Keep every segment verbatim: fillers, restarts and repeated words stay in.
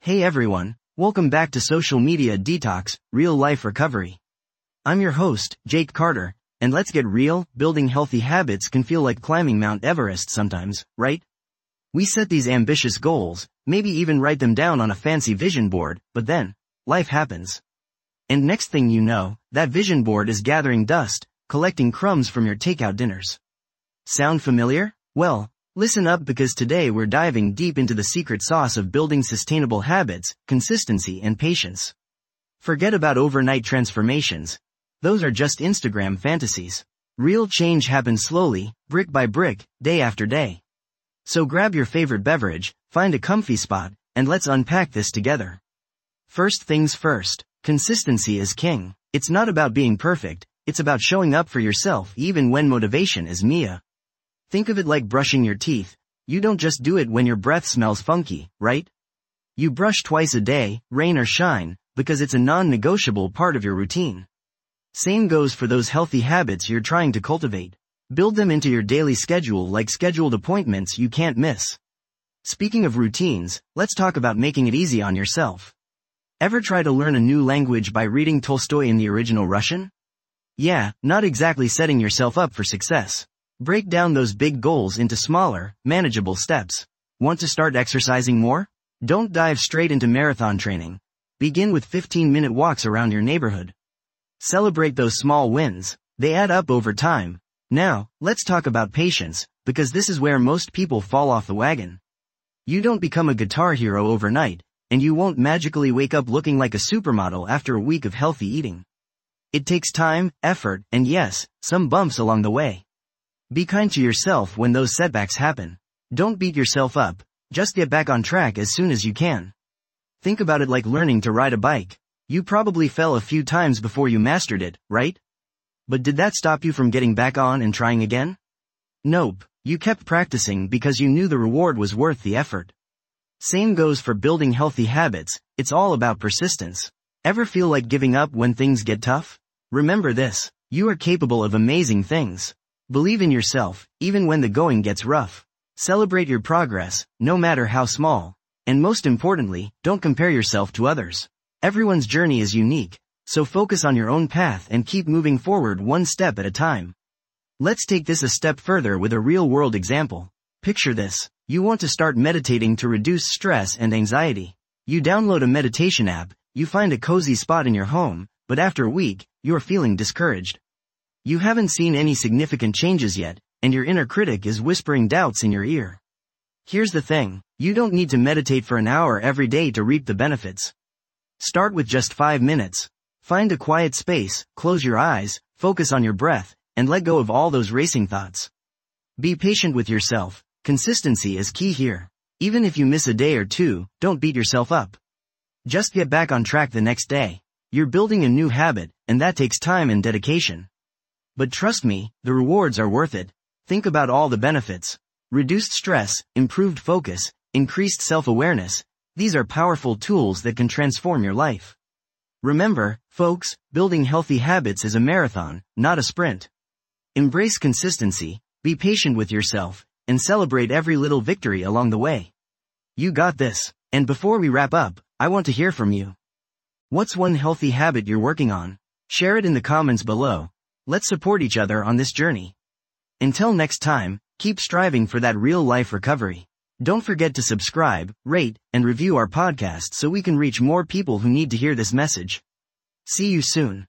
Hey everyone, welcome back to Social Media Detox, Real Life Recovery. I'm your host, Jake Carter, and let's get real, building healthy habits can feel like climbing Mount Everest sometimes, right? We set these ambitious goals, maybe even write them down on a fancy vision board, but then, life happens. And next thing you know, that vision board is gathering dust, collecting crumbs from your takeout dinners. Sound familiar? Well, listen up because today we're diving deep into the secret sauce of building sustainable habits, consistency and patience. Forget about overnight transformations. Those are just Instagram fantasies. Real change happens slowly, brick by brick, day after day. So grab your favorite beverage, find a comfy spot, and let's unpack this together. First things first, consistency is king. It's not about being perfect, it's about showing up for yourself even when motivation is Mia. Think of it like brushing your teeth. You don't just do it when your breath smells funky, right? You brush twice a day, rain or shine, because it's a non-negotiable part of your routine. Same goes for those healthy habits you're trying to cultivate. Build them into your daily schedule like scheduled appointments you can't miss. Speaking of routines, let's talk about making it easy on yourself. Ever try to learn a new language by reading Tolstoy in the original Russian? Yeah, not exactly setting yourself up for success. Break down those big goals into smaller, manageable steps. Want to start exercising more? Don't dive straight into marathon training. Begin with fifteen-minute walks around your neighborhood. Celebrate those small wins. They add up over time. Now, let's talk about patience, because this is where most people fall off the wagon. You don't become a guitar hero overnight, and you won't magically wake up looking like a supermodel after a week of healthy eating. It takes time, effort, and yes, some bumps along the way. Be kind to yourself when those setbacks happen. Don't beat yourself up, just get back on track as soon as you can. Think about it like learning to ride a bike. You probably fell a few times before you mastered it, right? But did that stop you from getting back on and trying again? Nope, you kept practicing because you knew the reward was worth the effort. Same goes for building healthy habits, it's all about persistence. Ever feel like giving up when things get tough? Remember this, you are capable of amazing things. Believe in yourself, even when the going gets rough. Celebrate your progress, no matter how small. And most importantly, don't compare yourself to others. Everyone's journey is unique, so focus on your own path and keep moving forward one step at a time. Let's take this a step further with a real-world example. Picture this, you want to start meditating to reduce stress and anxiety. You download a meditation app, you find a cozy spot in your home, but after a week, you're feeling discouraged. You haven't seen any significant changes yet, and your inner critic is whispering doubts in your ear. Here's the thing, you don't need to meditate for an hour every day to reap the benefits. Start with just five minutes. Find a quiet space, close your eyes, focus on your breath, and let go of all those racing thoughts. Be patient with yourself, consistency is key here. Even if you miss a day or two, don't beat yourself up. Just get back on track the next day. You're building a new habit, and that takes time and dedication. But trust me, the rewards are worth it. Think about all the benefits. Reduced stress, improved focus, increased self-awareness. These are powerful tools that can transform your life. Remember, folks, building healthy habits is a marathon, not a sprint. Embrace consistency, be patient with yourself, and celebrate every little victory along the way. You got this. And before we wrap up, I want to hear from you. What's one healthy habit you're working on? Share it in the comments below. Let's support each other on this journey. Until next time, keep striving for that real-life recovery. Don't forget to subscribe, rate, and review our podcast so we can reach more people who need to hear this message. See you soon.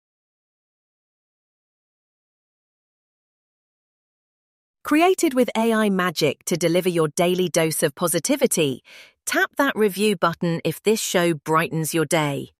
Created with A I magic to deliver your daily dose of positivity, tap that review button if this show brightens your day.